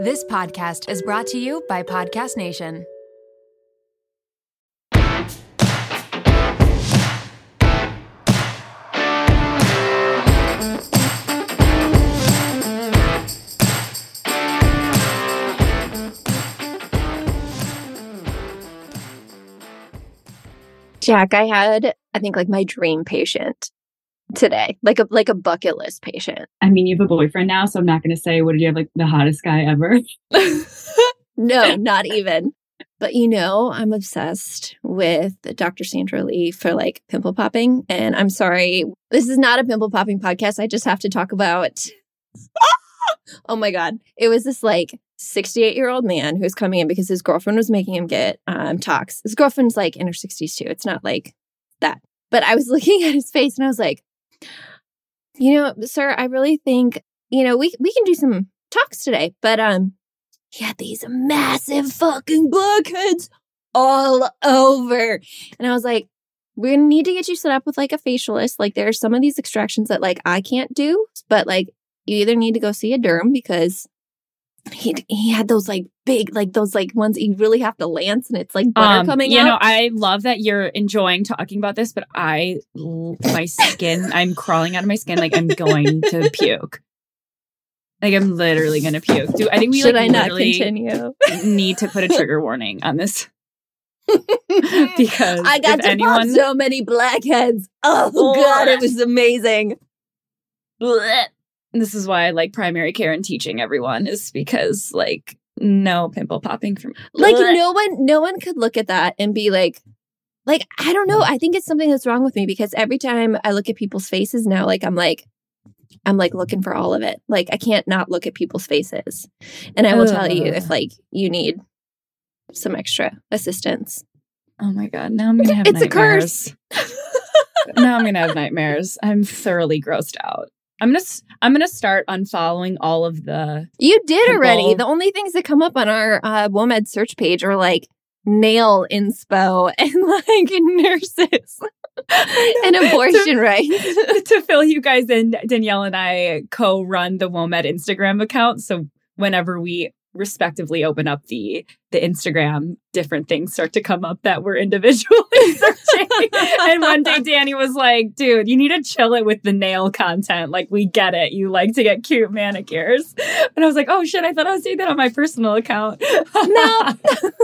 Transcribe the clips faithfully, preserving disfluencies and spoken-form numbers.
This podcast is brought to you by Podcast Nation. Jack, I had, I think, like my dream patient today, like a like a bucket list patient. I mean, you have a boyfriend now, so I'm not going to say, what did you have, like the hottest guy ever? No, not even. But you know, I'm obsessed with Doctor Sandra Lee for like pimple popping. And I'm sorry, this is not a pimple popping podcast. I just have to talk about, oh my God. It was this like sixty-eight year old man who was coming in because his girlfriend was making him get um, tox. His girlfriend's like in her sixties too. It's not like that. But I was looking at his face and I was like, you know, sir, I really think, you know, we we can do some talks today. But um, he had these massive fucking blackheads all over. And I was like, we're going to need to get you set up with like a facialist. Like there are some of these extractions that like I can't do. But like you either need to go see a derm because he he had those like big, like those like ones you really have to lance and it's like butter um, coming you out. You know, I love that you're enjoying talking about this, but I, my skin, I'm crawling out of my skin like I'm going to puke. Like I'm literally going to puke. Do I think we Should like I not literally continue? need to put a trigger warning on this? Because I got if to anyone, pop so many blackheads. Oh God, it was amazing. Blech. This is why I like primary care and teaching everyone is because like no pimple popping from like no one no one could look at that and be like like I don't know, I think it's something that's wrong with me because every time I look at people's faces now, like I'm like I'm like looking for all of it. Like I can't not look at people's faces. And I will Ugh. tell you if like you need some extra assistance. Oh my God, now I'm gonna have it's nightmares. a curse. Now I'm gonna have nightmares. I'm thoroughly grossed out. I'm gonna I'm gonna start unfollowing all of the. You did pimple. already. The only things that come up on our uh, WOMED search page are like nail inspo and like nurses and abortion rights. To fill you guys in, Danielle and I co-run the WOMED Instagram account. So whenever we respectively open up the the Instagram, different things start to come up that we're individually searching. And one day Danny was like, dude, you need to chill it with the nail content. Like, we get it. You like to get cute manicures. And I was like, oh shit, I thought I was doing that on my personal account. No.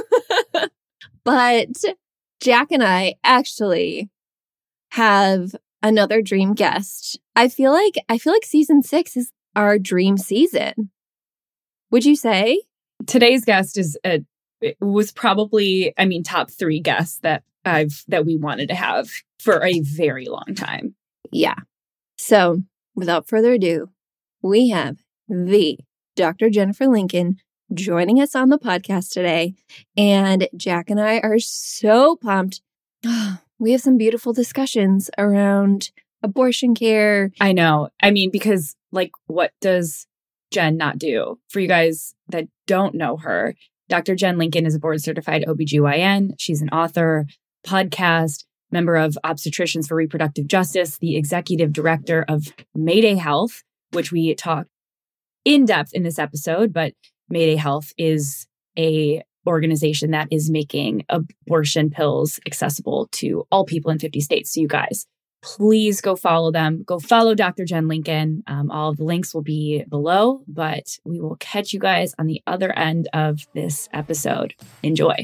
But Jack and I actually have another dream guest. I feel like I feel like season six is our dream season. Would you say? Today's guest is a was probably, I mean, top three guests that I've that we wanted to have for a very long time. Yeah. So without further ado, we have the Doctor Jennifer Lincoln joining us on the podcast today. And Jack and I are so pumped. We have some beautiful discussions around abortion care. I know. I mean, because like, what does Jen not do? For you guys that don't know her, Doctor Jen Lincoln is a board certified O B G Y N. She's an author, podcast, member of Obstetricians for Reproductive Justice, the executive director of Mayday Health, which we talk in depth in this episode. But Mayday Health is a organization that is making abortion pills accessible to all people in fifty states. So you guys, please go follow them. Go follow Doctor Jen Lincoln. Um, all of the links will be below, but we will catch you guys on the other end of this episode. Enjoy.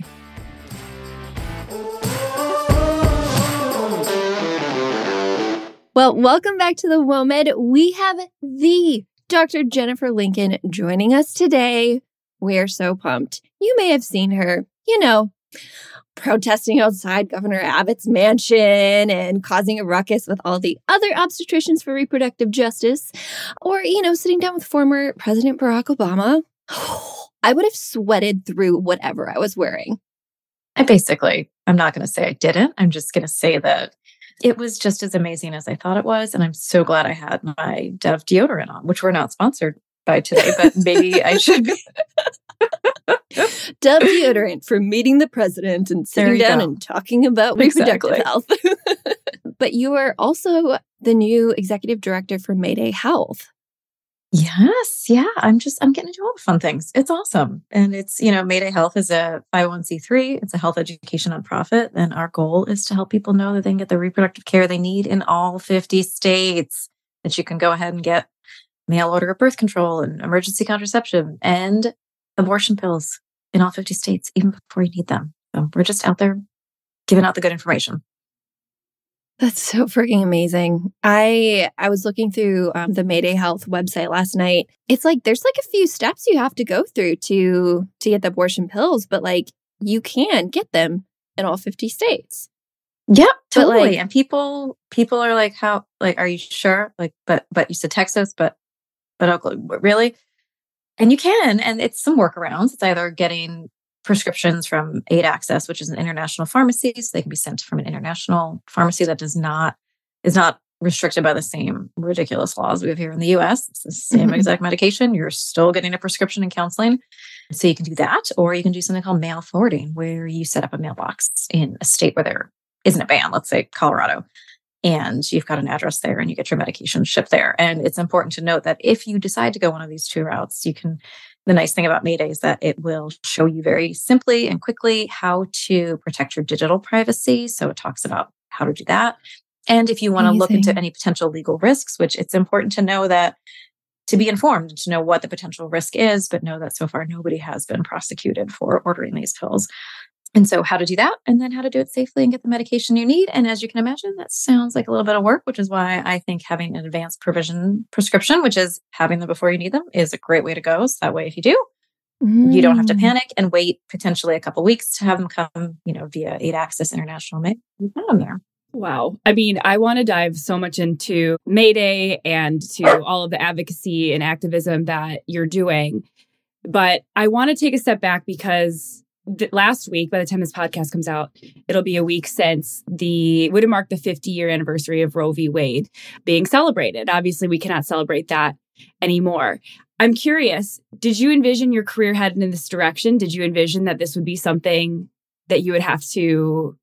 Well, welcome back to the WOMED. We have the Doctor Jennifer Lincoln joining us today. We're so pumped. You may have seen her, you know, protesting outside Governor Abbott's mansion and causing a ruckus with all the other obstetricians for reproductive justice, or, you know, sitting down with former President Barack Obama. I would have sweated through whatever I was wearing. I basically, I'm not going to say I didn't. I'm just going to say that it was just as amazing as I thought it was. And I'm so glad I had my Dove deodorant on, which we're not sponsored by today, but maybe I should be. Dove deodorant for meeting the president and sitting down go. and talking about reproductive exactly. health. But you are also the new executive director for Mayday Health. Yes. Yeah. I'm just, I'm getting to do all the fun things. It's awesome. And it's, you know, Mayday Health is a five oh one c three. It's a health education nonprofit. And our goal is to help people know that they can get the reproductive care they need in all fifty states. That you can go ahead and get mail order birth control and emergency contraception and abortion pills in all fifty states, even before you need them. So we're just out there giving out the good information. That's so freaking amazing. I I was looking through um, the Mayday Health website last night. It's like there's like a few steps you have to go through to to get the abortion pills, but like you can get them in all fifty states. Yep, totally. Like, and people people are like, "How? Like, are you sure? Like, but but you said Texas, but but Oklahoma, really?" And you can, and it's some workarounds. It's either getting prescriptions from Aid Access, which is an international pharmacy, so they can be sent from an international pharmacy that does not is not restricted by the same ridiculous laws we have here in the U S. It's the same Mhm. exact medication. You're still getting a prescription and counseling. So you can do that, or you can do something called mail forwarding, where you set up a mailbox in a state where there isn't a ban, let's say Colorado, and you've got an address there and you get your medication shipped there. And it's important to note that if you decide to go one of these two routes, you can, the nice thing about Mayday is that it will show you very simply and quickly how to protect your digital privacy. So it talks about how to do that. And if you want to look into Amazing. any potential legal risks, which it's important to know that, to be informed, to know what the potential risk is, but know that so far nobody has been prosecuted for ordering these pills. And so how to do that, and then how to do it safely and get the medication you need. And as you can imagine, that sounds like a little bit of work, which is why I think having an advanced provision prescription, which is having them before you need them, is a great way to go. So that way, if you do, you don't have to Mm. panic and wait potentially a couple weeks to have them come, you know, via Aid Access International Mail. You have them there. Wow. I mean, I want to dive so much into Mayday and to all of the advocacy and activism that you're doing. But I want to take a step back because th- last week, by the time this podcast comes out, it'll be a week since the, would have marked the fifty year anniversary of Roe v. Wade being celebrated. Obviously, we cannot celebrate that anymore. I'm curious, did you envision your career heading in this direction? Did you envision that this would be something that you would have to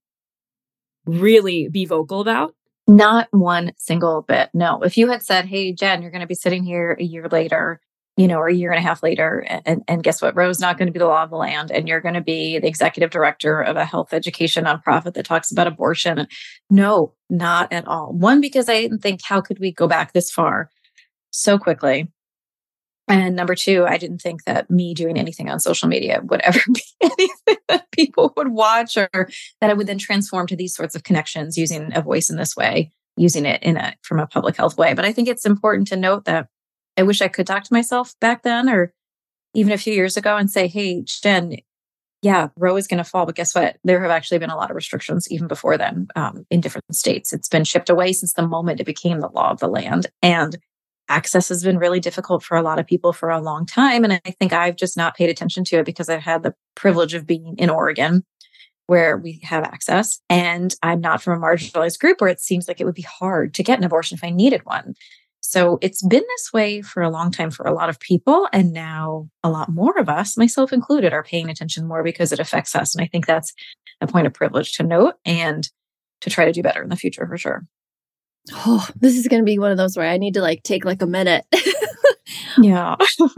really be vocal about? Not one single bit. No. If you had said, hey, Jen, you're going to be sitting here a year later, you know, or a year and a half later, and, and guess what? Roe's not going to be the law of the land, and you're going to be the executive director of a health education nonprofit that talks about abortion. No, not at all. One, because I didn't think, how could we go back this far so quickly? And number two, I didn't think that me doing anything on social media would ever be anything that people would watch, or that it would then transform to these sorts of connections using a voice in this way, using it in a from a public health way. But I think it's important to note that I wish I could talk to myself back then, or even a few years ago, and say, hey, Jen, yeah, Roe is going to fall. But guess what? There have actually been a lot of restrictions even before then um, in different states. It's been shipped away since the moment it became the law of the land. And access has been really difficult for a lot of people for a long time. And I think I've just not paid attention to it because I've had the privilege of being in Oregon, where we have access. And I'm not from a marginalized group where it seems like it would be hard to get an abortion if I needed one. So it's been this way for a long time for a lot of people. And now a lot more of us, myself included, are paying attention more because it affects us. And I think that's a point of privilege to note and to try to do better in the future for sure. Oh, this is going to be one of those where I need to like take like a minute. Yeah.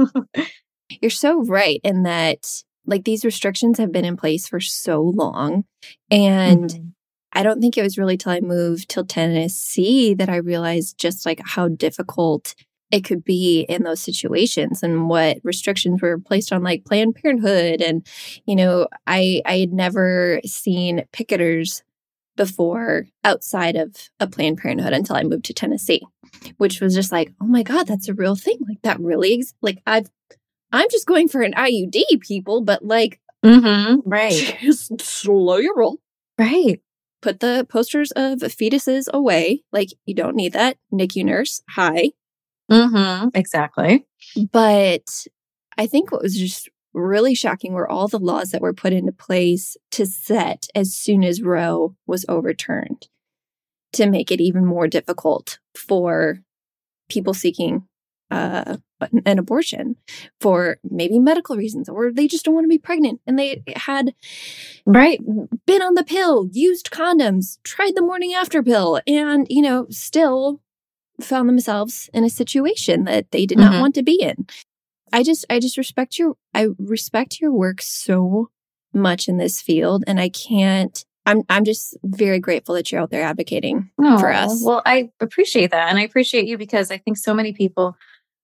You're so right in that like these restrictions have been in place for so long. And Mm-hmm. I don't think it was really till I moved to Tennessee that I realized just like how difficult it could be in those situations and what restrictions were placed on like Planned Parenthood. And, you know, I I had never seen picketers before outside of a Planned Parenthood until I moved to Tennessee, which was just like, oh my God, that's a real thing. Like that really, ex- like I've, I'm just going for an I U D, people, but like, Mm-hmm. Right. just slow your roll. Right. Put the posters of fetuses away. Like you don't need that. N I C U nurse, hi. Mm-hmm. Exactly. But I think what was just really shocking were all the laws that were put into place to set as soon as Roe was overturned to make it even more difficult for people seeking uh, an abortion for maybe medical reasons, or they just don't want to be pregnant. And they had Right. been on the pill, used condoms, tried the morning after pill, and, you know, still found themselves in a situation that they did Mm-hmm. not want to be in. I just, I just respect your, I respect your work so much in this field. And I can't, I'm, I'm just very grateful that you're out there advocating for Oh, us. well, I appreciate that. And I appreciate you because I think so many people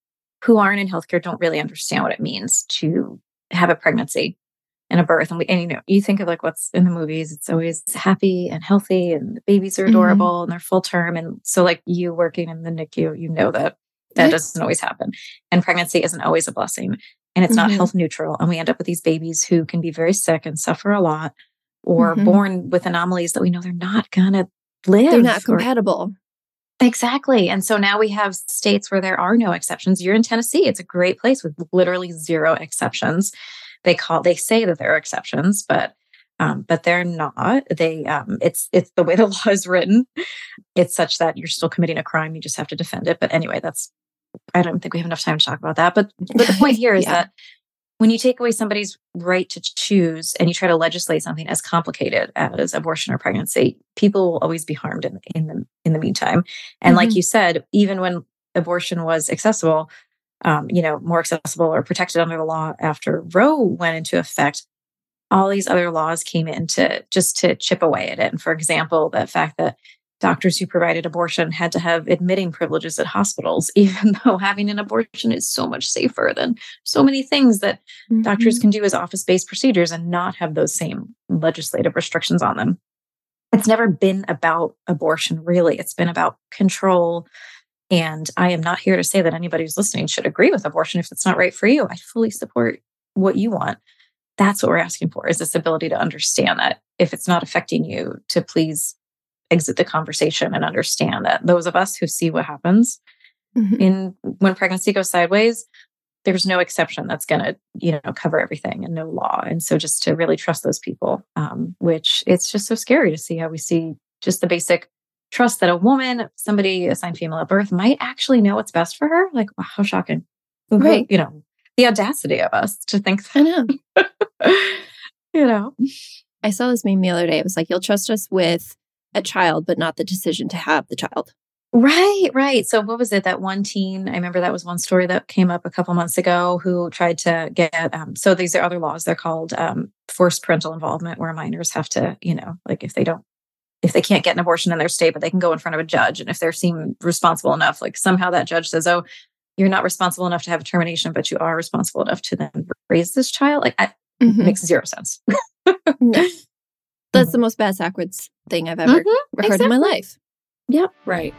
who aren't in healthcare don't really understand what it means to have a pregnancy and a birth. And we, and you know, you think of like what's in the movies, it's always happy and healthy and the babies are adorable mm-hmm. and they're full term. And so like you working in the N I C U, you know that that yeah. doesn't always happen. And pregnancy isn't always a blessing and it's mm-hmm. not health neutral. And we end up with these babies who can be very sick and suffer a lot or mm-hmm. born with anomalies that we know they're not going to live. They're not or, compatible. Exactly. And so now we have states where there are no exceptions. You're in Tennessee. It's a great place with literally zero exceptions. They call, they say that there are exceptions, but, um, but they're not. They, um, it's, it's the way the law is written. It's such that you're still committing a crime. You just have to defend it. But anyway, that's, I don't think we have enough time to talk about that. But, but the point here is yeah. that when you take away somebody's right to choose and you try to legislate something as complicated as abortion or pregnancy, people will always be harmed in, in the in the meantime. And mm-hmm. like you said, even when abortion was accessible, um, you know, more accessible or protected under the law after Roe went into effect, all these other laws came in to just to chip away at it. And for example, the fact that doctors who provided abortion had to have admitting privileges at hospitals, even though having an abortion is so much safer than so many things that mm-hmm. doctors can do as office-based procedures and not have those same legislative restrictions on them. It's never been about abortion, really. It's been about control. And I am not here to say that anybody who's listening should agree with abortion if it's not right for you. I fully support what you want. That's what we're asking for, is this ability to understand that if it's not affecting you, to please exit the conversation and understand that those of us who see what happens mm-hmm. in when pregnancy goes sideways, there's no exception that's going to, you know, cover everything and no law. And so just to really trust those people, um, which it's just so scary to see how we see just the basic trust that a woman, somebody assigned female at birth, might actually know what's best for her. Like, wow, how shocking. Right. You know, the audacity of us to think that. I know. You know, I saw this meme the other day. It was like, you'll trust us with a child, but not the decision to have the child. Right, right. So what was it? That one teen, I remember that was one story that came up a couple months ago who tried to get, um, so these are other laws. They're called um, forced parental involvement, where minors have to, you know, like if they don't, if they can't get an abortion in their state, but they can go in front of a judge. And if they're seen responsible enough, like somehow that judge says, oh, you're not responsible enough to have a termination, but you are responsible enough to then raise this child. Like, I, mm-hmm. makes zero sense. No. That's the most bass backwards thing I've ever mm-hmm, heard exactly. in my life. Yep. Right.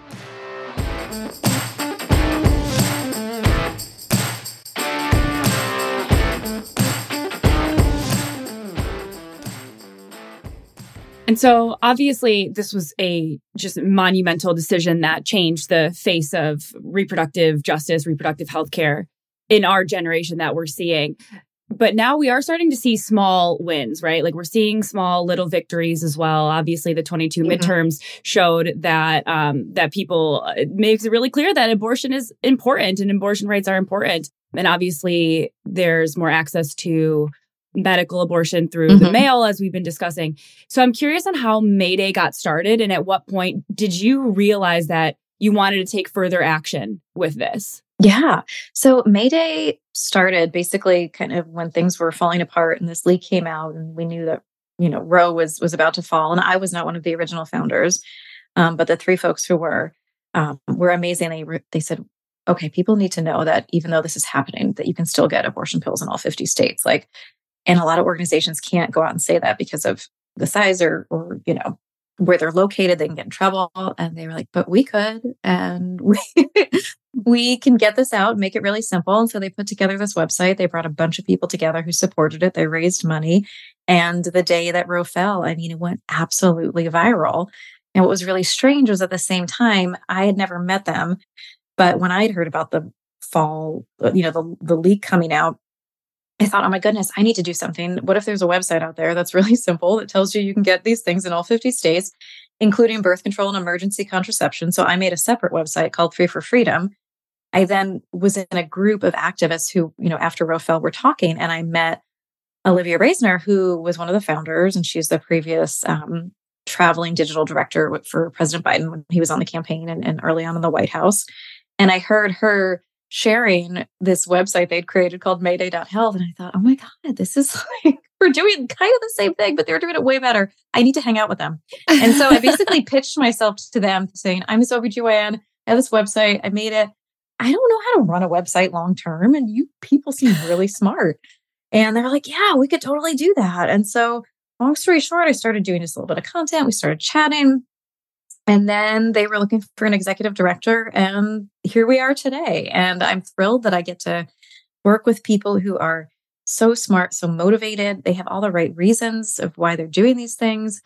And so obviously this was a just monumental decision that changed the face of reproductive justice, reproductive healthcare in our generation that we're seeing. But now we are starting to see small wins, right? Like we're seeing small little victories as well. Obviously, the twenty-two mm-hmm. midterms showed that um, that people, it makes it really clear that abortion is important and abortion rights are important. And obviously, there's more access to medical abortion through mm-hmm. the mail, as we've been discussing. So I'm curious on how May Day got started. And at what point did you realize that you wanted to take further action with this? Yeah. So May Day started basically kind of when things were falling apart and this leak came out and we knew that, you know, Roe was, was about to fall. And I was not one of the original founders. Um, but the three folks who were, um, were amazing. They, re- they said, okay, people need to know that even though this is happening, that you can still get abortion pills in all fifty states. Like, and a lot of organizations can't go out and say that because of the size or, or, you know, where they're located, they can get in trouble. And they were like, but we could, and we, we can get this out, make it really simple. And so they put together this website. They brought a bunch of people together who supported it. They raised money. And the day that Roe fell, I mean, it went absolutely viral. And what was really strange was at the same time, I had never met them. But when I had heard about the fall, you know, the, the leak coming out, I thought, oh my goodness, I need to do something. What if there's a website out there that's really simple that tells you you can get these things in all fifty states, including birth control and emergency contraception? So I made a separate website called Free for Freedom. I then was in a group of activists who, you know, after Roe fell, were talking, and I met Olivia Reisner, who was one of the founders, and she's the previous um, traveling digital director for President Biden when he was on the campaign and, and early on in the White House. And I heard her sharing this website they'd created called mayday dot health. And I thought, oh my God, this is like, we're doing kind of the same thing, but they're doing it way better. I need to hang out with them. And so I basically pitched myself to them saying, I'm this O B G Y N. I have this website. I made it. I don't know how to run a website long term. And you people seem really smart. And they're like, yeah, we could totally do that. And so long story short, I started doing just a little bit of content. We started chatting. And then they were looking for an executive director. And here we are today. And I'm thrilled that I get to work with people who are so smart, so motivated. They have all the right reasons of why they're doing these things.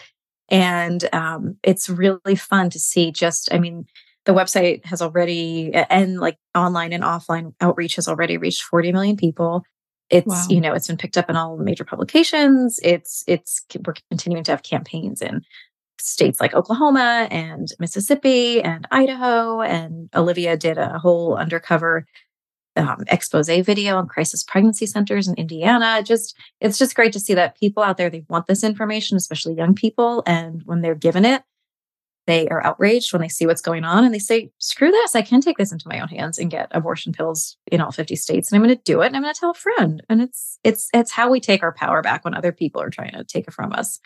And um, it's really fun to see just, I mean, the website has already, and like online and offline outreach has already reached forty million people. It's, wow. you know, it's been picked up in all major publications. It's, it's, we're continuing to have campaigns in states like Oklahoma and Mississippi and Idaho. And Olivia did a whole undercover um, expose video on crisis pregnancy centers in Indiana. Just, it's just great to see that people out there, they want this information, especially young people. And when they're given it, they are outraged when they see what's going on and they say, screw this, I can take this into my own hands and get abortion pills in all fifty states. And I'm going to do it. And I'm going to tell a friend. And it's, it's, it's how we take our power back when other people are trying to take it from us.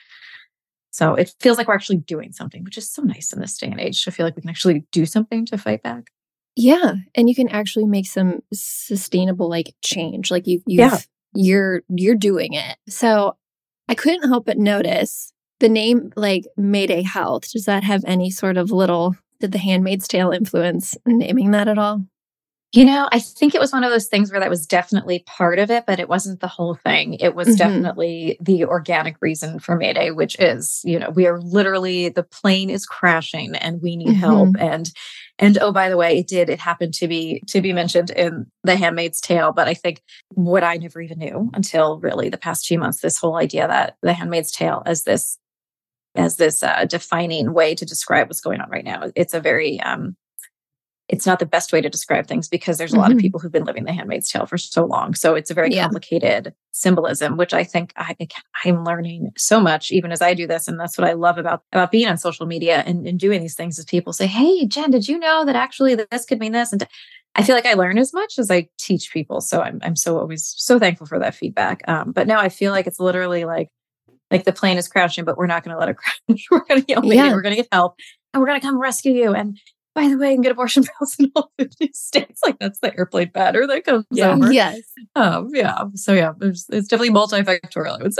So it feels like we're actually doing something, which is so nice in this day and age to feel like we can actually do something to fight back. Yeah. And you can actually make some sustainable like change. Like you, you've, yeah. you're, you're doing it. So I couldn't help but notice the name like Mayday Health. Does that have any sort of little, did The Handmaid's Tale influence naming that at all? You know, I think it was one of those things where that was definitely part of it, but it wasn't the whole thing. It was mm-hmm. definitely the organic reason for Mayday, which is, you know, we are literally, the plane is crashing and we need mm-hmm. help. And, and oh, by the way, it did, it happened to be, to be mentioned in The Handmaid's Tale. But I think what I never even knew until really the past few months, this whole idea that The Handmaid's Tale as this, as this uh, defining way to describe what's going on right now. It's a very, um, it's not the best way to describe things because there's a mm-hmm. lot of people who've been living The Handmaid's Tale for so long. So it's a very yeah. complicated symbolism, which I think I, I'm learning so much, even as I do this. And that's what I love about, about being on social media and, and doing these things is people say, hey, Jen, did you know that actually this could mean this? And I feel like I learn as much as I teach people. So I'm, I'm so always so thankful for that feedback. Um, but now I feel like it's literally like, like the plane is crashing, but we're not going to let it crash. We're going to get yeah. we're going to get help and we're going to come rescue you. And by the way, you can get abortion pills in all fifty states. Like that's the airplane batter that comes yeah. over. Yes. Um, yeah. So yeah, it's, it's definitely multifactorial, I would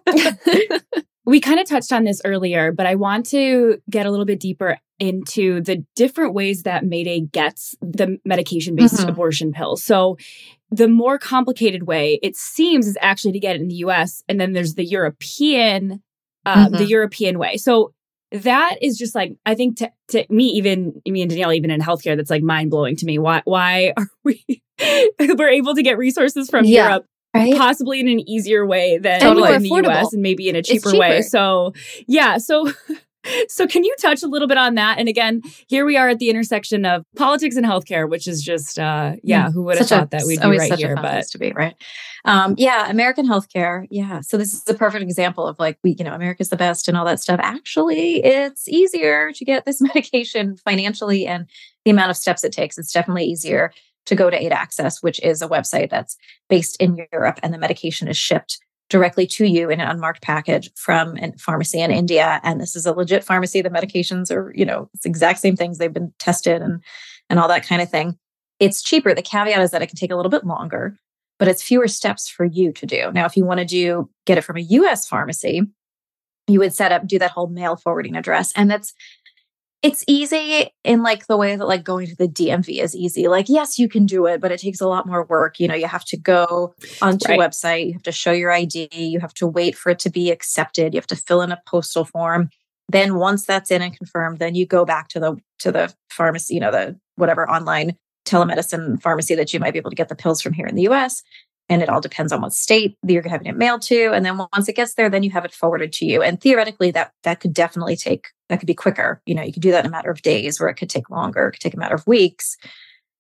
say. We kind of touched on this earlier, but I want to get a little bit deeper into the different ways that Mayday gets the medication-based mm-hmm. abortion pills. So the more complicated way, it seems, is actually to get it in the U S. And then there's the European, uh, mm-hmm. the European way. So that is just like, I think to, to me, even me and Danielle, even in healthcare, that's like mind blowing to me. Why, why are we, we're able to get resources from yeah, Europe, right? Possibly in an easier way than totally. in the U S and maybe in a cheaper, cheaper way. So yeah. So, so can you touch a little bit on that? And again, here we are at the intersection of politics and healthcare, which is just, uh, yeah, who would have thought a, that we'd be right here? But to be right. Um, yeah, American healthcare. Yeah. So this is a perfect example of like, we, you know, America's the best and all that stuff. Actually, it's easier to get this medication financially and the amount of steps it takes. It's definitely easier to go to Aid Access, which is a website that's based in Europe, and the medication is shipped directly to you in an unmarked package from a pharmacy in India. And this is a legit pharmacy. The medications are, you know, it's the exact same things. They've been tested and, and all that kind of thing. It's cheaper. The caveat is that it can take a little bit longer, but it's fewer steps for you to do. Now, if you want to do, get it from a U S pharmacy, you would set up, do that whole mail forwarding address. And that's, it's easy in like the way that like going to the D M V is easy. Like, yes, you can do it, but it takes a lot more work. You know, you have to go onto right. a website, you have to show your I D, you have to wait for it to be accepted, you have to fill in a postal form. Then once that's in and confirmed, then you go back to the to the pharmacy, you know, the whatever online telemedicine pharmacy that you might be able to get the pills from here in the U S. And it all depends on what state that you're having it mailed to. And then once it gets there, then you have it forwarded to you. And theoretically, that that could definitely take, that could be quicker. You know, you could do that in a matter of days, where it could take longer. It could take a matter of weeks.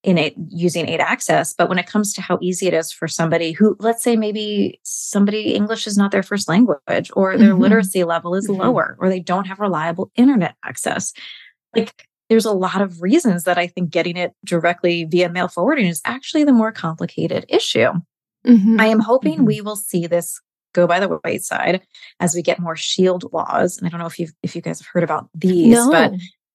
in it using aid access. But when it comes to how easy it is for somebody who, let's say maybe somebody English is not their first language, or their Mhm. literacy level is Mhm. lower, or they don't have reliable internet access. Like there's a lot of reasons that I think getting it directly via mail forwarding is actually the more complicated issue. Mhm. I am hoping Mhm. we will see this go by the wayside as we get more shield laws. And I don't know if you if you guys have heard about these, No. but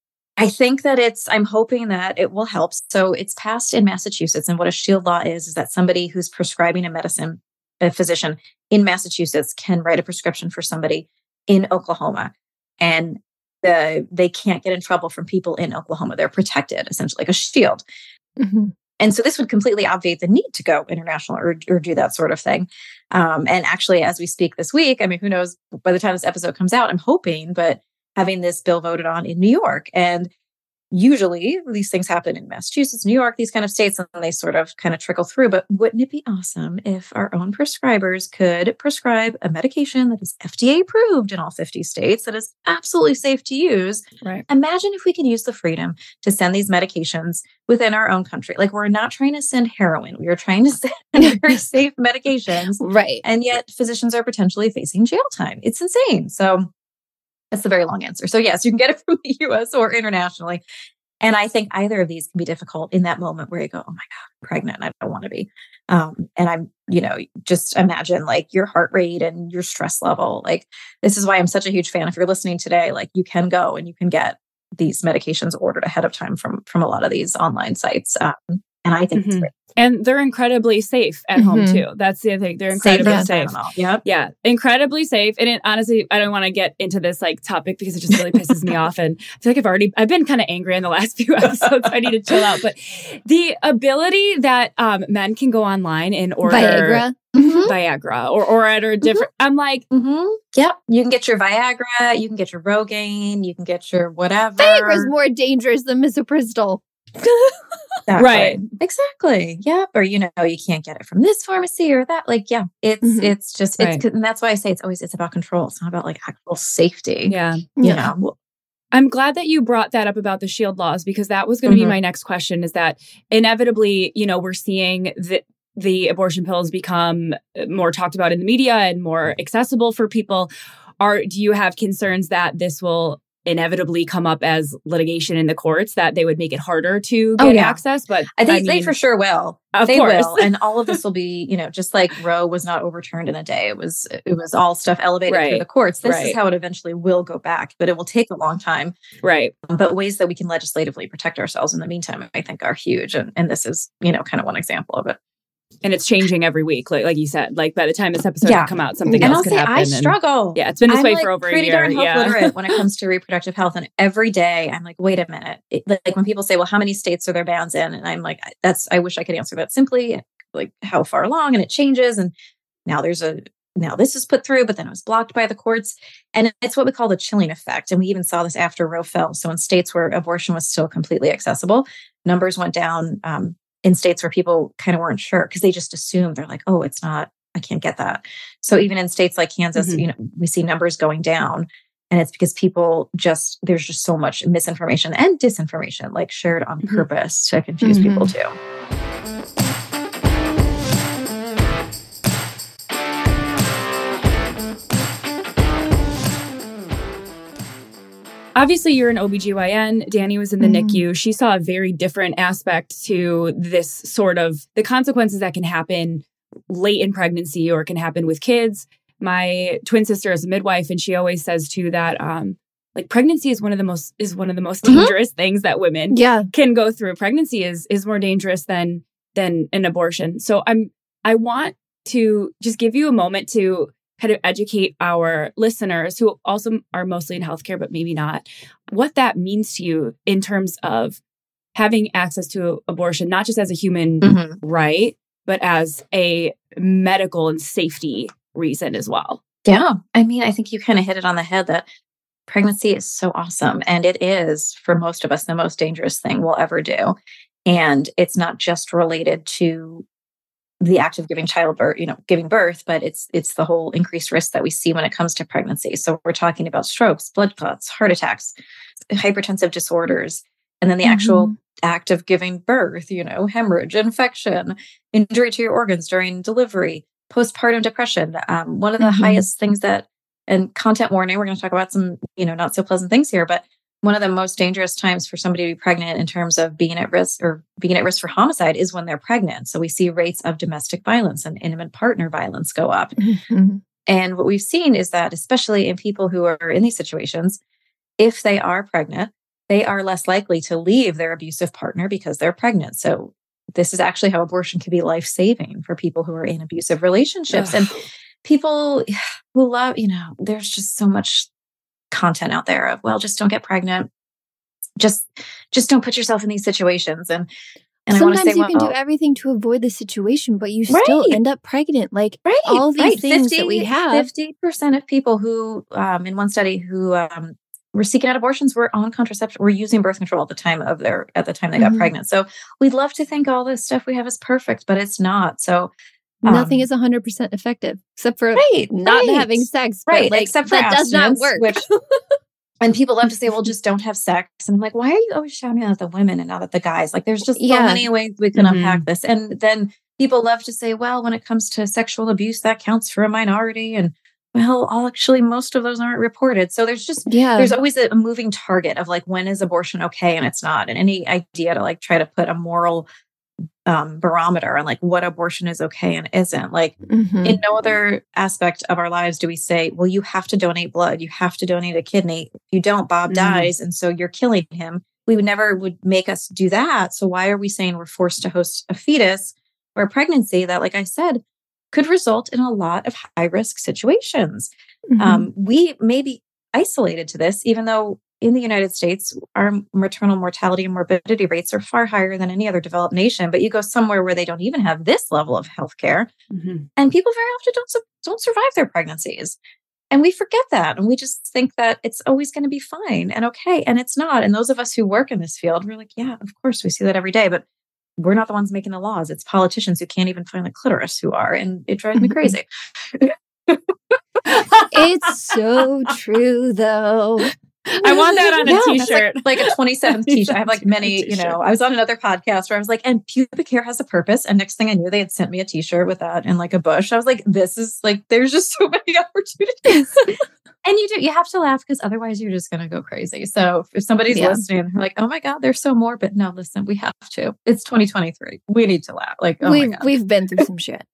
I think that it's, I'm hoping that it will help. So it's passed in Massachusetts. And what a shield law is, is that somebody who's prescribing a medicine, a physician in Massachusetts can write a prescription for somebody in Oklahoma. And the, they can't get in trouble from people in Oklahoma. They're protected, essentially like a shield. Mhm. And so this would completely obviate the need to go international or, or do that sort of thing. Um, and actually, as we speak this week, I mean, who knows, by the time this episode comes out, I'm hoping, but having this bill voted on in New York. And usually these things happen in Massachusetts, New York, these kind of states, and they sort of kind of trickle through. But wouldn't it be awesome if our own prescribers could prescribe a medication that is F D A approved in all fifty states, that is absolutely safe to use? Right. Imagine if we could use the freedom to send these medications within our own country. Like, we're not trying to send heroin. We are trying to send very safe medications. Right. And yet physicians are potentially facing jail time. It's insane. So that's the very long answer. So yes, you can get it from the U S or internationally. And I think either of these can be difficult in that moment where you go, oh my God, I'm pregnant and I don't want to be. Um, and I'm, you know, just imagine like your heart rate and your stress level. Like, this is why I'm such a huge fan. If you're listening today, like, you can go and you can get these medications ordered ahead of time from, from a lot of these online sites. Um, and I think it's Mhm. great. And they're incredibly safe at home Mhm. too. That's the other thing. They're Safe incredibly as safe. Tylenol. Yep. Yeah, incredibly safe. And it, honestly, I don't want to get into this like topic because it just really pisses me off. And I feel like I've already, I've been kind of angry in the last few episodes. So I need to chill out. But the ability that um, men can go online and order Viagra. Mhm. Viagra or, or at a different, I'm like, Mm-hmm. Yep. You can get your Viagra, you can get your Rogaine, you can get your whatever. Viagra's more dangerous than misoprostol. Exactly. Right. Exactly. Yep. Or, you know, you can't get it from this pharmacy or that. Like, yeah, it's, Mhm. it's just, it's, Right. and that's why I say it's always, it's about control. It's not about like actual safety. yeah. You Yeah. know, I'm glad that you brought that up about the shield laws, because that was going to Mhm. be my next question, is that inevitably, you know, we're seeing the, the abortion pills become more talked about in the media and more accessible for people. Are, do you have concerns that this will inevitably come up as litigation in the courts, that they would make it harder to get Oh, yeah. access? But I think I they mean, for sure will. Of they course. will. And all of this will be, you know, just like Roe was not overturned in a day. It was, it was all stuff elevated through Right. the courts. This Right. is how it eventually will go back, but it will take a long time. Right. But ways that we can legislatively protect ourselves in the meantime, I think, are huge. And, and this is, you know, kind of one example of it. And it's changing every week. Like, like you said, like by the time this episode Yeah. could come out, something And else I'll could say happen. I and- struggle. yeah, it's been this I'm way like for over a pretty year. darn health Yeah. literate when it comes to reproductive health. And every day I'm like, wait a minute. It, like when people say, well, how many states are there bans in? And I'm like, that's, I wish I could answer that simply. Like, how far along? And it changes. And now there's a, now this is put through, but then it was blocked by the courts. And it's what we call the chilling effect. And we even saw this after Roe fell. So in states where abortion was still completely accessible, numbers went down. Um, in states where people kind of weren't sure because they just assumed, they're like, oh, it's not, I can't get that. So even in states like Kansas, Mhm. you know, we see numbers going down, and it's because people just, there's just so much misinformation and disinformation, like shared on Mhm. purpose to confuse Mhm. people too. Obviously, you're an O B G Y N. Danny was in the Mhm. N I C U. She saw a very different aspect to this sort of the consequences that can happen late in pregnancy or can happen with kids. My twin sister is a midwife, and she always says too that um, like pregnancy is one of the most is one of the most Mhm. dangerous things that women Yeah. can go through. Pregnancy is is more dangerous than than an abortion. So I'm I want to just give you a moment to kind of educate our listeners who also are mostly in healthcare, but maybe not, what that means to you in terms of having access to abortion, not just as a human Mhm. right, but as a medical and safety reason as well. Yeah. I mean, I think you kind of hit it on the head that pregnancy is so awesome. And it is, for most of us, the most dangerous thing we'll ever do. And it's not just related to the act of giving childbirth, you know, giving birth, but it's it's the whole increased risk that we see when it comes to pregnancy. So we're talking about strokes, blood clots, heart attacks, hypertensive disorders, and then the Mhm. actual act of giving birth, you know, hemorrhage, infection, injury to your organs during delivery, postpartum depression. Um, one of the mm-hmm. highest things that, and content warning, we're going to talk about some, you know, not so pleasant things here, but one of the most dangerous times for somebody to be pregnant in terms of being at risk or being at risk for homicide is when they're pregnant. So we see rates of domestic violence and intimate partner violence go up. Mm-hmm. And what we've seen is that, especially in people who are in these situations, if they are pregnant, they are less likely to leave their abusive partner because they're pregnant. So this is actually how abortion can be life-saving for people who are in abusive relationships. Ugh. And people who love, you know, there's just so much content out there of, well, just don't get pregnant. Just, just don't put yourself in these situations. And, and sometimes I want to say, you well, can do everything to avoid the situation, but you still right. end up pregnant. Like right, all these right. things fifty, that we have. fifty percent of people who, um, in one study who, um, were seeking out abortions were on contraception, were using birth control at the time of their, at the time they got mm-hmm. pregnant. So we'd love to think all this stuff we have is perfect, but it's not. So um, nothing is one hundred percent effective except for right, not right. having sex. Right. Like, except for that does not work. Which, and people love to say, well, just don't have sex. And I'm like, why are you always shouting at the women and not at the guys? Like, there's just yeah. so many ways we can mm-hmm. unpack this. And then people love to say, well, when it comes to sexual abuse, that counts for a minority. And well, all actually, most of those aren't reported. So there's just, yeah. there's always a moving target of like, when is abortion okay? And it's not. And any idea to like try to put a moral um, barometer on like what abortion is okay and isn't. Like mm-hmm. in no other aspect of our lives do we say, well, you have to donate blood. You have to donate a kidney. If you don't, Bob mm-hmm. dies. And so you're killing him. We would never would make us do that. So why are we saying we're forced to host a fetus or a pregnancy that, like I said, could result in a lot of high risk situations? Mm-hmm. Um, we may be isolated to this, even though in the United States, our maternal mortality and morbidity rates are far higher than any other developed nation. But you go somewhere where they don't even have this level of healthcare, mm-hmm. and people very often don't, su- don't survive their pregnancies. And we forget that. And we just think that it's always going to be fine and okay. And it's not. And those of us who work in this field, we're like, yeah, of course, we see that every day. But we're not the ones making the laws. It's politicians who can't even find the clitoris who are. And it drives me crazy. It's so true, though. I want that on a yeah, t-shirt. Like, like a twenty-seventh t-shirt. I have like many, you know, I was on another podcast where I was like, and pubic hair has a purpose. And next thing I knew, they had sent me a t-shirt with that and like a bush. I was like, this is like, there's just so many opportunities. And you do, you have to laugh because otherwise you're just going to go crazy. So if somebody's yeah. listening, they're like, oh my God, they're so morbid. No, listen, we have to. It's twenty twenty-three. We need to laugh. Like, oh we've, my God. We've been through some shit.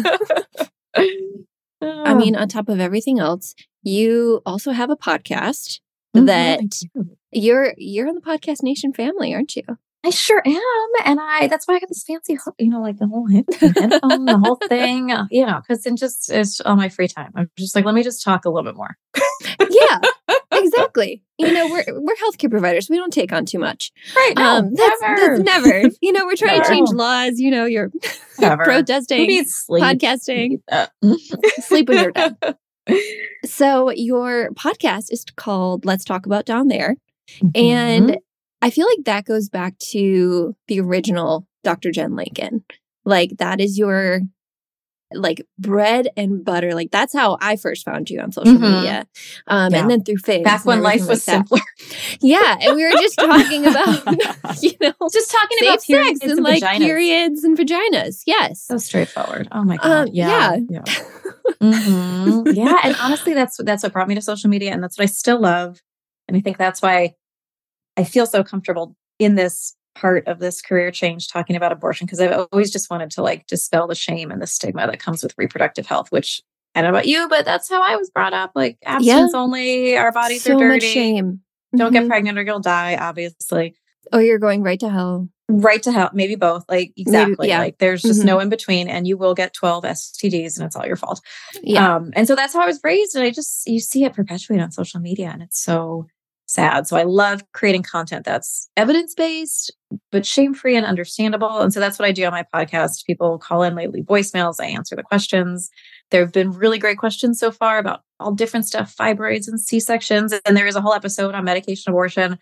I mean, on top of everything else, you also have a podcast mm-hmm, that you're you're in the Podcast Nation family, aren't you? I sure am. And I, that's why I got this fancy, you know, like the whole headphone, the whole thing, uh, you know, because in just, it's on my free time. I'm just like, let me just talk a little bit more. Yeah, exactly. You know, we're, we're healthcare providers. We don't take on too much. Right. No, um, that's, never. that's never, you know, we're trying never. to change laws. You know, you're protesting, sleep. podcasting, sleep when you're dead. So your podcast is called Let's Talk About Down There. Mm-hmm. And I feel like that goes back to the original Doctor Jen Lincoln. Like that is your like bread and butter. Like that's how I first found you on social mm-hmm. media. Um, yeah. And then through Figs. Back when life was like simpler. Yeah. And we were just talking about, you know, just talking safe about sex and, and like vaginas. periods and vaginas. Yes. So straightforward. Oh my God. Um, yeah. Yeah. Yeah. mm-hmm. Yeah. And honestly, that's, that's what brought me to social media. And that's what I still love. And I think that's why I feel so comfortable in this part of this career change talking about abortion, because I've always just wanted to like dispel the shame and the stigma that comes with reproductive health, which I don't know about you, but that's how I was brought up. Like abstinence yeah. only, our bodies so are dirty. Much shame. Don't mm-hmm. get pregnant or you'll die, obviously. Oh, you're going right to hell. Right to hell. Maybe both. Like exactly. Maybe, yeah. Like there's just mm-hmm. no in between, and you will get twelve S T Ds and it's all your fault. Yeah. Um, and so that's how I was raised. And I just, you see it perpetuate on social media, and it's so sad. So I love creating content that's evidence-based, but shame-free and understandable. And so that's what I do on my podcast. People call in lately voicemails. I answer the questions. There have been really great questions so far about all different stuff, fibroids and C-sections. And there is a whole episode on medication abortion.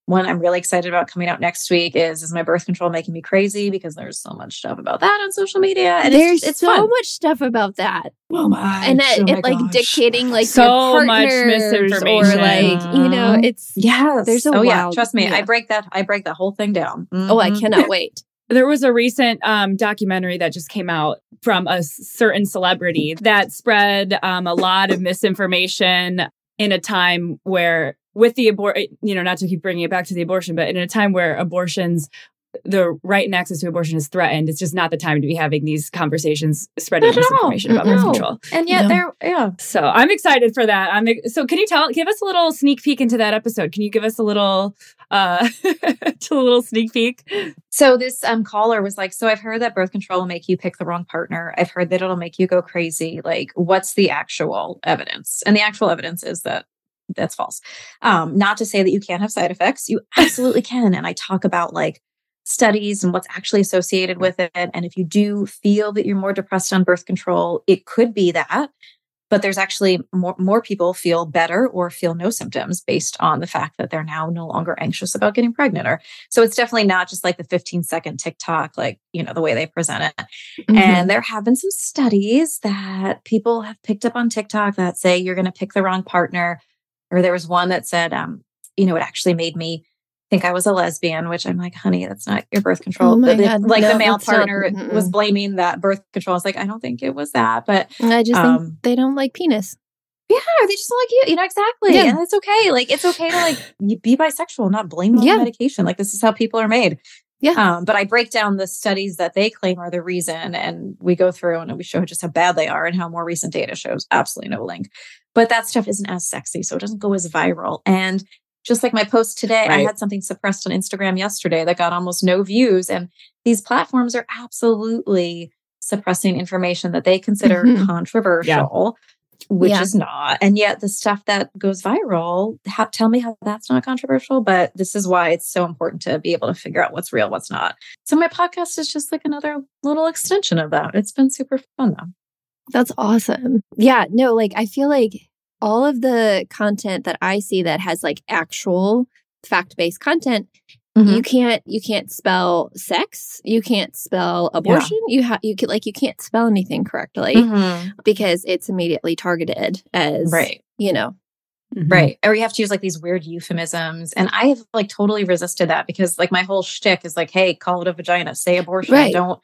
one I'm really excited about coming out next week is, is my birth control making me crazy? Because there's so much stuff about that on social media. And there's it's, it's so fun. much stuff about that. Oh my. And it, oh it like gosh. dictating like so your much misinformation. or like, you know, it's, yes. there's a oh wild, yeah. Trust me. yeah. I break that. I break that whole thing down. Mm-hmm. Oh, I cannot wait. There was a recent um, documentary that just came out from a certain celebrity that spread um, a lot of misinformation in a time where, with the abort, you know, not to keep bringing it back to the abortion, but in a time where abortions, the right and access to abortion is threatened, it's just not the time to be having these conversations, spreading Not at all. misinformation about No. birth control. And yet No. there, yeah. So I'm excited for that. I'm ex- so can you tell, give us a little sneak peek into that episode? Can you give us a little, uh, a little sneak peek? So this um, caller was like, so I've heard that birth control will make you pick the wrong partner. I've heard that it'll make you go crazy. Like, what's the actual evidence? And the actual evidence is that that's false. Um, not to say that you can't have side effects. You absolutely can. And I talk about like studies and what's actually associated with it. And if you do feel that you're more depressed on birth control, it could be that. But there's actually more, more people feel better or feel no symptoms based on the fact that they're now no longer anxious about getting pregnant. Or so it's definitely not just like the fifteen second TikTok, like, you know, the way they present it. Mm-hmm. And there have been some studies that people have picked up on TikTok that say you're going to pick the wrong partner. Or there was one that said, um, you know, it actually made me think I was a lesbian, which I'm like, honey, that's not your birth control. Oh my The- God, like no, the male that's not- partner mm-mm. was blaming that birth control. I was like, I don't think it was that. But I just Um, think they don't like penis. yeah, they just don't like you. You know, exactly. Yeah. And it's okay. Like, it's okay to like be bisexual, not blame it on Yeah. the medication. Like, this is how people are made. Yeah. Um, but I break down the studies that they claim are the reason, and we go through and we show just how bad they are and how more recent data shows absolutely no link. But that stuff isn't as sexy, so it doesn't go as viral. And just like my post today, I Right. had something suppressed on Instagram yesterday that got almost no views. And these platforms are absolutely suppressing information that they consider Mhm. controversial, which Yeah. is not. And yet the stuff that goes viral, ha- tell me how that's not controversial. But this is why it's so important to be able to figure out what's real, what's not. So my podcast is just like another little extension of that. It's been super fun though. That's awesome. Yeah, no, like I feel like all of the content that I see that has like actual fact-based content, you can't you can't spell sex, you can't spell abortion, you have you can like you can't spell anything correctly Mhm. because it's immediately targeted as Right. you know. Mhm. Right. Or you have to use like these weird euphemisms. And I have like totally resisted that because like my whole shtick is like, hey, call it a vagina, say abortion. Right. Don't.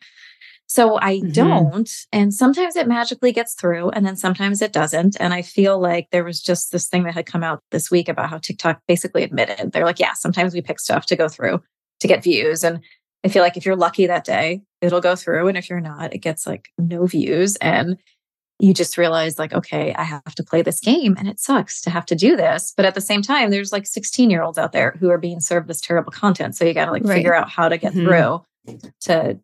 So I Mhm. don't. And sometimes it magically gets through and then sometimes it doesn't. And I feel like there was just this thing that had come out this week about how TikTok basically admitted they're like, yeah, sometimes we pick stuff to go through to get views. And I feel like if you're lucky that day, it'll go through. And if you're not, it gets like no views. And you just realize like, okay, I have to play this game and it sucks to have to do this. But at the same time, there's like sixteen year olds out there who are being served this terrible content. So you got to like Right. figure out how to get Mhm. through to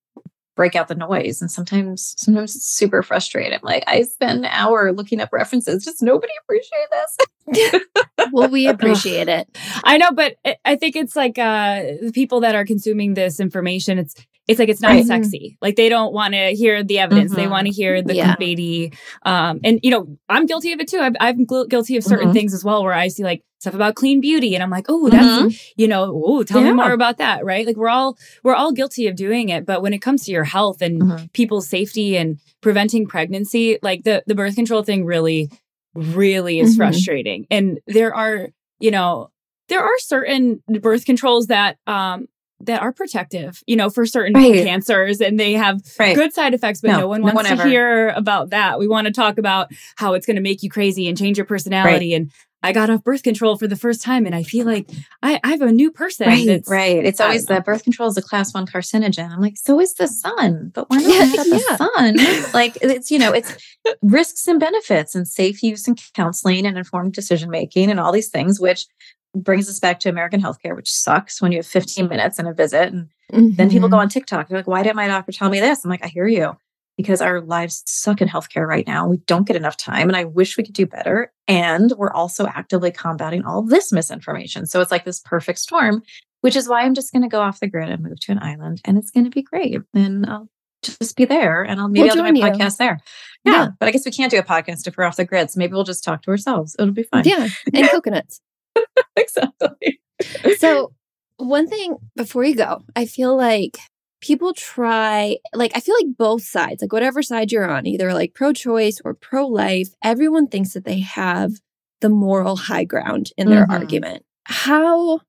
break out the noise. And sometimes, sometimes it's super frustrating. Like I spend an hour looking up references. Just nobody appreciate this. Well, we appreciate it. I know, but I- I think it's like uh, the people that are consuming this information, it's it's like it's not Right. sexy. Like they don't want to hear the evidence. They Mhm. want to hear the Yeah. clickbaity. Um, and, you know, I'm guilty of it too. I've, I'm gl- guilty of certain Mhm. things as well where I see like stuff about clean beauty and I'm like, oh, that's, you know, oh, tell me Yeah. more about that. Right. Like we're all, we're all guilty of doing it. But when it comes to your health and Mhm. people's safety and preventing pregnancy, like the, the birth control thing really, really is Mhm. frustrating. And there are, you know, there are certain birth controls that, um, that are protective, you know, for certain Right. cancers and they have Right. good side effects, but No, no one no wants one to ever. hear about that. We want to talk about how it's going to make you crazy and change your personality. And I got off birth control for the first time and I feel like I, I have a new person. Right, that's, right. It's I always don't know. that birth control is a class one carcinogen. I'm like, so is the sun, but we're not Yeah, talking about yeah. the sun. Like it's, you know, it's risks and benefits and safe use and counseling and informed decision making and all these things, which brings us back to American healthcare, which sucks when you have fifteen minutes and a visit. And then people Mhm. go on TikTok. They're like, why didn't my doctor tell me this? I'm like, I hear you. Because our lives suck in healthcare right now. We don't get enough time. And I wish we could do better. And we're also actively combating all this misinformation. So it's like this perfect storm, which is why I'm just going to go off the grid and move to an island. And it's going to be great. And I'll just be there. And I'll maybe We'll I'll do join my you. podcast there. Yeah, Yeah. But I guess we can't do a podcast if we're off the grid. So maybe we'll just talk to ourselves. It'll be fine. Yeah, and coconuts. Exactly. So one thing before you go, I feel like people try, like, I feel like both sides, like whatever side you're on, either like pro-choice or pro-life, everyone thinks that they have the moral high ground in their mm-hmm. argument. How,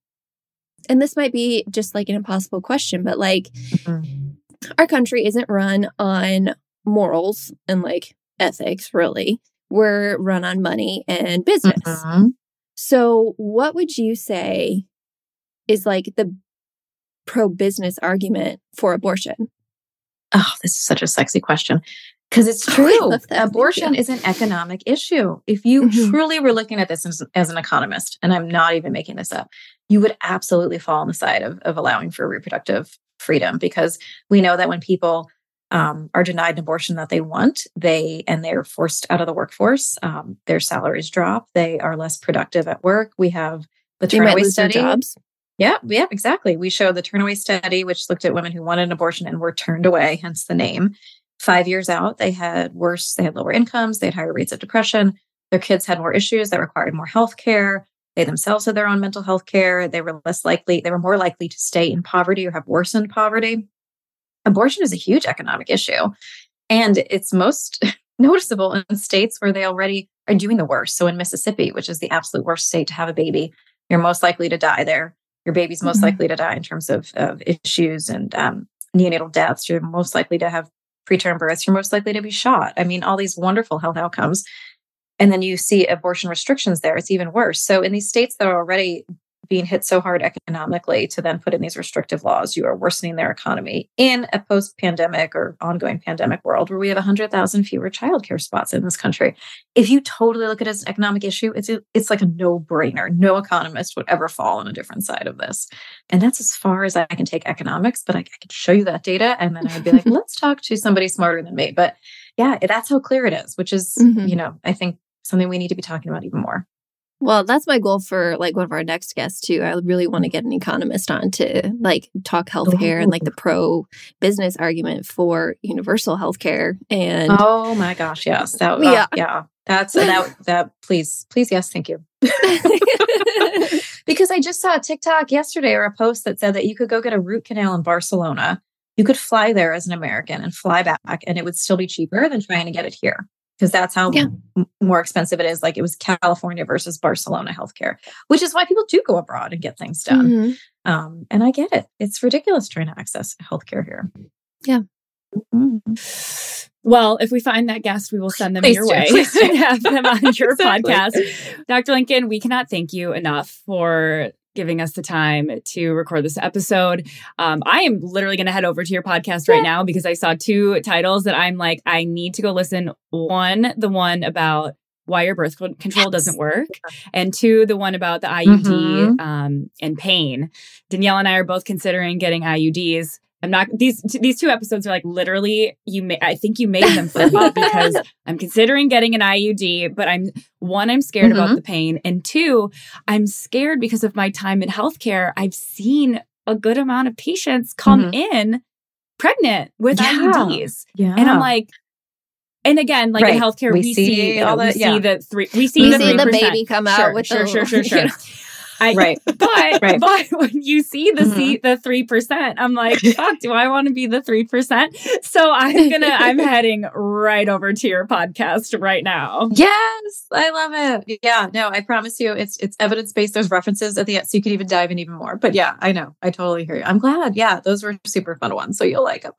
and this might be just like an impossible question, but like mm-hmm. our country isn't run on morals and like ethics, really. We're run on money and business. Mm-hmm. So what would you say is like the pro-business argument for abortion? Oh, this is such a sexy question. Because it's true. Oh, abortion is an economic issue. If you mm-hmm. truly were looking at this as, as an economist, and I'm not even making this up, you would absolutely fall on the side of, of allowing for reproductive freedom, because we know that when people um, are denied an abortion that they want, they and they're forced out of the workforce, um, their salaries drop, they are less productive at work. We have the Turnaway study. Jobs. Yeah, yeah, exactly. We showed the Turnaway study, which looked at women who wanted an abortion and were turned away, hence the name. Five years out, they had worse, they had lower incomes, they had higher rates of depression. Their kids had more issues that required more health care. They themselves had their own mental health care. They were less likely, they were more likely to stay in poverty or have worsened poverty. Abortion is a huge economic issue. And it's most noticeable in states where they already are doing the worst. So in Mississippi, which is the absolute worst state to have a baby, you're most likely to die there. Your baby's most mm-hmm. likely to die in terms of, of issues and um, neonatal deaths. You're most likely to have preterm births. You're most likely to be shot. I mean, all these wonderful health outcomes. And then you see abortion restrictions there. It's even worse. So in these states that are already being hit so hard economically, to then put in these restrictive laws, you are worsening their economy in a post-pandemic or ongoing pandemic world where we have one hundred thousand fewer childcare spots in this country. If you totally look at it as an economic issue, it's it's like a no-brainer. No economist would ever fall on a different side of this. And that's as far as I can take economics, but I, I can show you that data. And then I'd be like, let's talk to somebody smarter than me. But yeah, that's how clear it is, which is, mm-hmm. you know, I think something we need to be talking about even more. Well, that's my goal for like one of our next guests too. I really want to get an economist on to like talk healthcare oh. and like the pro business argument for universal healthcare. And oh my gosh, yes, that yeah, uh, yeah, that's that that. Please, please, yes, thank you. Because I just saw a TikTok yesterday or a post that said that you could go get a root canal in Barcelona. You could fly there as an American and fly back, and it would still be cheaper than trying to get it here. Because that's how yeah. m- more expensive it is. Like it was California versus Barcelona healthcare, which is why people do go abroad and get things done. Mm-hmm. Um, and I get it. It's ridiculous trying to access healthcare here. Yeah. Mm-hmm. Well, if we find that guest, we will send them Please your do. way and have them on your exactly. podcast. Doctor Lincoln, we cannot thank you enough for giving us the time to record this episode. Um, I am literally going to head over to your podcast right yeah. now because I saw two titles that I'm like, I need to go listen. One, the one about why your birth control yes. doesn't work. And two, the one about the I U D mm-hmm. um, and pain. Danielle and I are both considering getting I U Ds. I'm not, these these two episodes are like literally, you. Ma- I think you made them for me because I'm considering getting an I U D, but I'm, one, I'm scared mm-hmm. about the pain. And two, I'm scared because of my time in healthcare. I've seen a good amount of patients come mm-hmm. in pregnant with yeah. I U Ds. Yeah. And I'm like, and again, like right. in healthcare, we, we see, see you know, we yeah. see the three, we see, we the, see the baby come out sure, with sure, the, sure, sure, sure, you know. I, right. But, right. but when you see the mm-hmm. C, the three percent, I'm like, fuck, do I want to be the three percent? So I'm going to, I'm heading right over to your podcast right now. Yes. I love it. Yeah. No, I promise you it's, it's evidence-based. There's references at the end, so you could even dive in even more. But yeah, I know. I totally hear you. I'm glad. Yeah. Those were super fun ones. So you'll like them.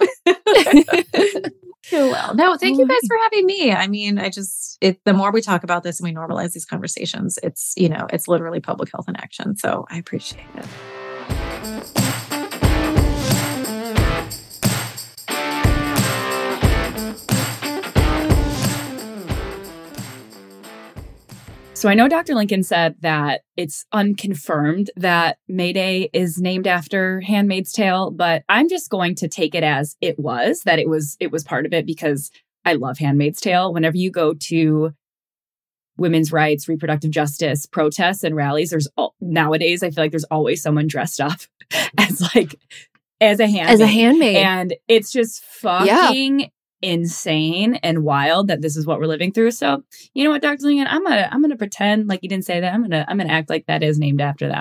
Well, no, thank you guys for having me. I mean, I just, it, the more we talk about this and we normalize these conversations, it's, you know, it's literally public health in action. So I appreciate it. So I know Doctor Lincoln said that it's unconfirmed that May Day is named after Handmaid's Tale, but I'm just going to take it as it was, that it was it was part of it because I love Handmaid's Tale. Whenever you go to women's rights, reproductive justice protests and rallies, there's all, nowadays I feel like there's always someone dressed up as like as a handmaid. As a handmaid. And it's just fucking yeah. insane and wild that this is what we're living through. So, you know what, Doctor Lincoln, I'm gonna I'm gonna pretend like you didn't say that. I'm gonna I'm gonna act like that is named after that.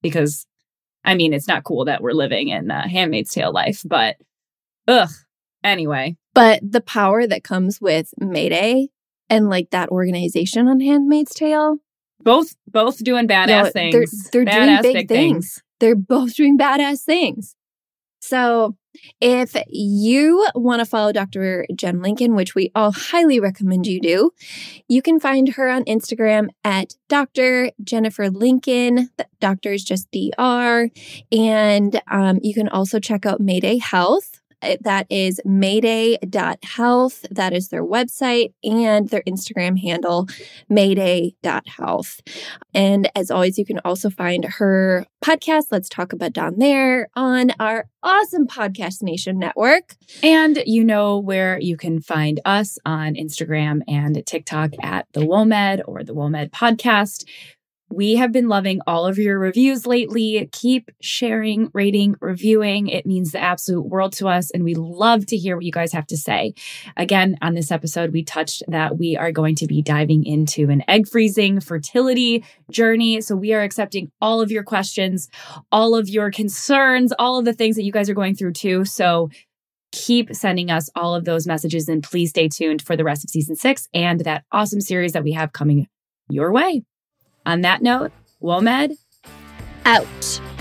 because, I mean, it's not cool that we're living in a Handmaid's Tale life, but ugh. Anyway. But the power that comes with Mayday and like that organization on Handmaid's Tale. Both both doing badass you know, things. They're, they're badass doing big big things. things. They're both doing badass things. So if you want to follow Doctor Jen Lincoln, which we all highly recommend you do, you can find her on Instagram at Doctor Jennifer Lincoln. The doctor is just D R. And um, you can also check out Mayday Health. That is mayday dot health. That is their website and their Instagram handle, mayday dot health. And as always, you can also find her podcast, Let's Talk About Down There, on our awesome Podcast Nation network. And you know where you can find us on Instagram and TikTok at The WOMED or The WOMED Podcast. We have been loving all of your reviews lately. Keep sharing, rating, reviewing. It means the absolute world to us, and we love to hear what you guys have to say. Again, on this episode, we touched that we are going to be diving into an egg freezing fertility journey. So we are accepting all of your questions, all of your concerns, all of the things that you guys are going through too. So keep sending us all of those messages, and please stay tuned for the rest of season six and that awesome series that we have coming your way. On that note, WOMED out.